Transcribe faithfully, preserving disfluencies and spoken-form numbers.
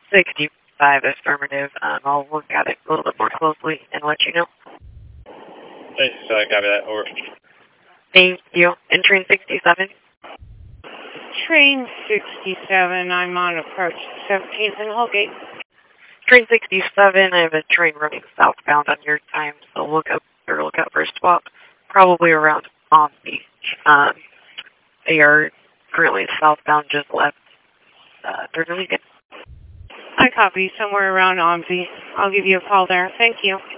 sixty-five affirmative. Um, I'll look at it a little bit more closely and let you know. Thanks, so I copy that. Over. Thank you. And train sixty-seven? Train sixty-seven, I'm on approach seventeenth and Holgate. Train sixty-seven, I have a train running southbound on your time, so look up or look out for a swap, probably around Palm Beach. Um, they are currently southbound, just left uh, third weekend. I copy somewhere around Omzi. I'll give you a call there. Thank you.